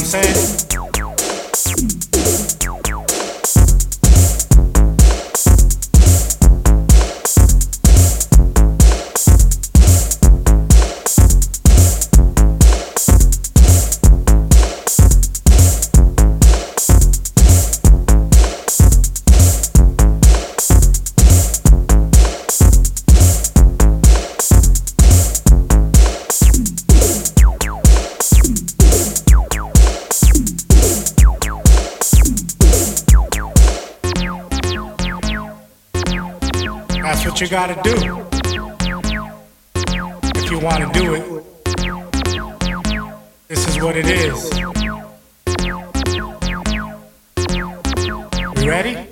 I'm saying? That's what you gotta do if you wanna do it. This is what it is. You ready?